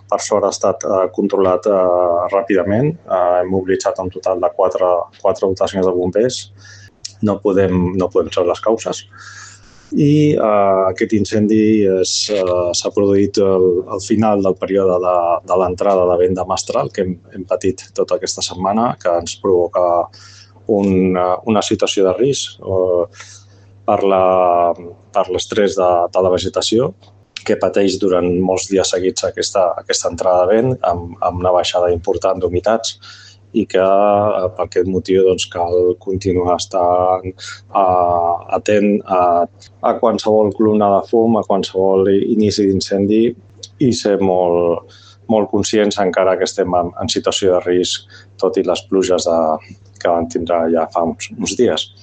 per sort ha estat controlat ràpidament. Hem mobilitzat un total de 4 dotacions de bombers. No podem saber les causes. I aquest incendi s'ha produït al final del període de l'entrada de vent de mestral que hem patit tota aquesta setmana, que ens provoca una situació de risc per l'estrès de la vegetació, que pateix durant molts dies seguits aquesta entrada de vent amb una baixada important d'humitats i que per aquest motiu cal continuar estant atent a qualsevol columna de fum, a qualsevol inici d'incendi i ser molt conscients encara que estem en situació de risc, tot i les pluges que vam tindre ja fa uns dies.